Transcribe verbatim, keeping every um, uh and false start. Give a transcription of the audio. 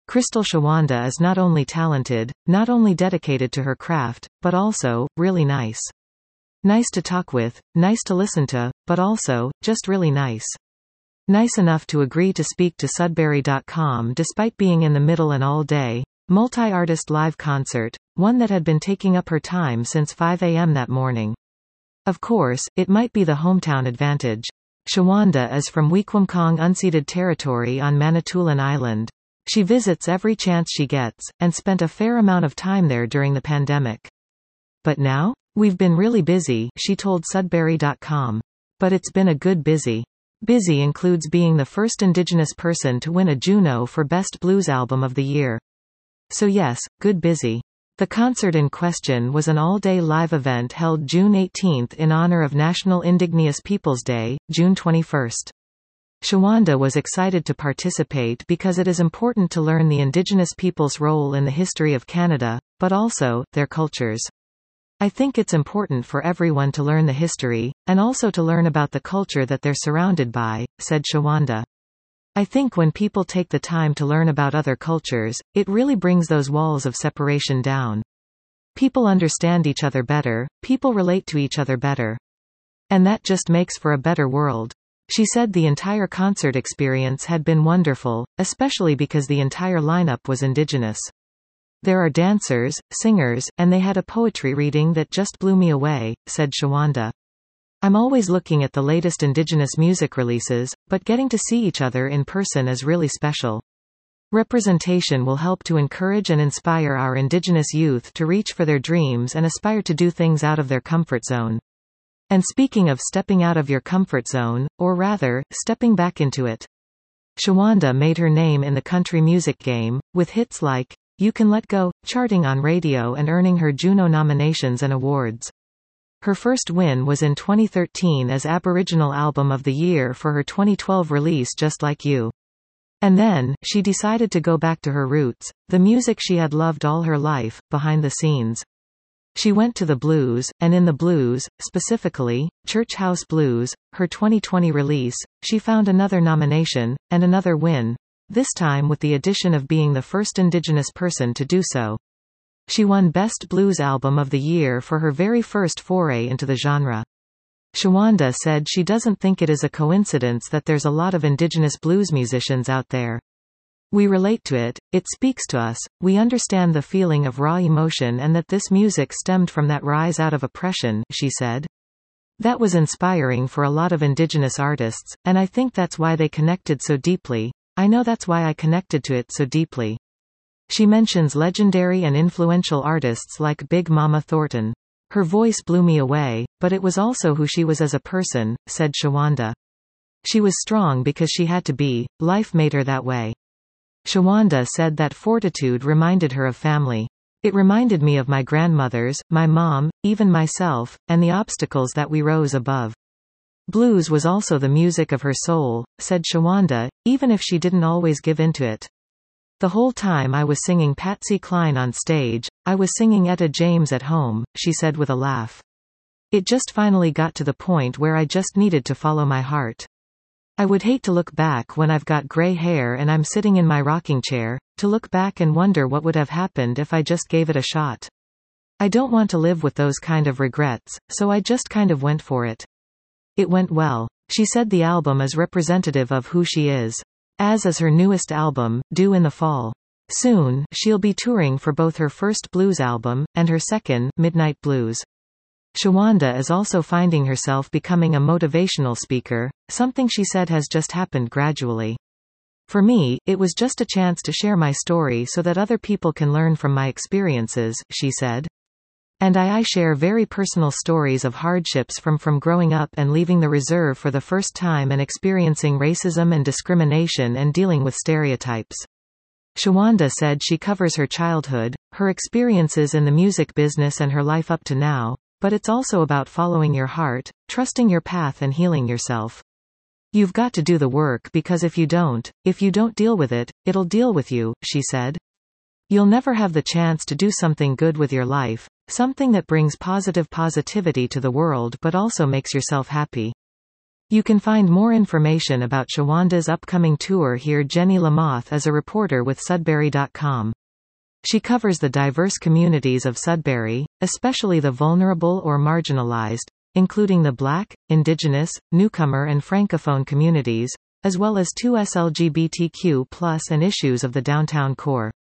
Crystal Shawanda is not only talented, not only dedicated to her craft, but also, really nice. Nice to talk with, nice to listen to, but also, just really nice. Nice enough to agree to speak to Sudbury dot com despite being in the middle an all-day, multi-artist live concert, one that had been taking up her time since five a m that morning. Of course, it might be the hometown advantage. Shawanda is from Wequimcong unceded territory on Manitoulin Island. She visits every chance she gets, and spent a fair amount of time there during the pandemic. But now? We've been really busy, she told Sudbury dot com. But it's been a good busy. Busy includes being the first Indigenous person to win a Juno for Best Blues Album of the Year. So yes, good busy. The concert in question was an all-day live event held June eighteenth in honor of National Indigenous Peoples Day, June twenty-first. Shawanda was excited to participate because it is important to learn the Indigenous peoples' role in the history of Canada, but also, their cultures. I think it's important for everyone to learn the history, and also to learn about the culture that they're surrounded by, said Shawanda. I think when people take the time to learn about other cultures, it really brings those walls of separation down. People understand each other better, people relate to each other better. And that just makes for a better world. She said the entire concert experience had been wonderful, especially because the entire lineup was Indigenous. There are dancers, singers, and they had a poetry reading that just blew me away, said Shawanda. I'm always looking at the latest Indigenous music releases, but getting to see each other in person is really special. Representation will help to encourage and inspire our Indigenous youth to reach for their dreams and aspire to do things out of their comfort zone. And speaking of stepping out of your comfort zone, or rather, stepping back into it. Shawanda made her name in the country music game, with hits like You Can Let Go, charting on radio and earning her Juno nominations and awards. Her first win was in twenty thirteen as Aboriginal Album of the Year for her twenty twelve release Just Like You. And then, she decided to go back to her roots, the music she had loved all her life, behind the scenes. She went to the blues, and in the blues, specifically, Church House Blues, her twenty twenty release, she found another nomination, and another win, this time with the addition of being the first Indigenous person to do so. She won Best Blues Album of the Year for her very first foray into the genre. Shawanda said she doesn't think it is a coincidence that there's a lot of Indigenous blues musicians out there. We relate to it, it speaks to us, we understand the feeling of raw emotion and that this music stemmed from that rise out of oppression, she said. That was inspiring for a lot of Indigenous artists, and I think that's why they connected so deeply. I know that's why I connected to it so deeply. She mentions legendary and influential artists like Big Mama Thornton. Her voice blew me away, but it was also who she was as a person, said Shawanda. She was strong because she had to be, life made her that way. Shawanda said that fortitude reminded her of family. It reminded me of my grandmothers, my mom, even myself, and the obstacles that we rose above. Blues was also the music of her soul, said Shawanda, even if she didn't always give into it. The whole time I was singing Patsy Cline on stage, I was singing Etta James at home, she said with a laugh. It just finally got to the point where I just needed to follow my heart. I would hate to look back when I've got gray hair and I'm sitting in my rocking chair, to look back and wonder what would have happened if I just gave it a shot. I don't want to live with those kind of regrets, so I just kind of went for it. It went well. She said the album is representative of who she is. As is her newest album, due in the fall. Soon, she'll be touring for both her first blues album, and her second, Midnight Blues. Shawanda is also finding herself becoming a motivational speaker, something she said has just happened gradually. For me, it was just a chance to share my story so that other people can learn from my experiences, she said. And I, I share very personal stories of hardships from from growing up and leaving the reserve for the first time and experiencing racism and discrimination and dealing with stereotypes. Shawanda said she covers her childhood, her experiences in the music business and her life up to now, but it's also about following your heart, trusting your path and healing yourself. You've got to do the work because if you don't, if you don't deal with it, it'll deal with you, she said. You'll never have the chance to do something good with your life, something that brings positive positivity to the world but also makes yourself happy. You can find more information about Shawanda's upcoming tour here. Jenny Lamoth is a reporter with Sudbury dot com. She covers the diverse communities of Sudbury, especially the vulnerable or marginalized, including the Black, Indigenous, newcomer and Francophone communities, as well as two S L G B T Q plus and issues of the downtown core.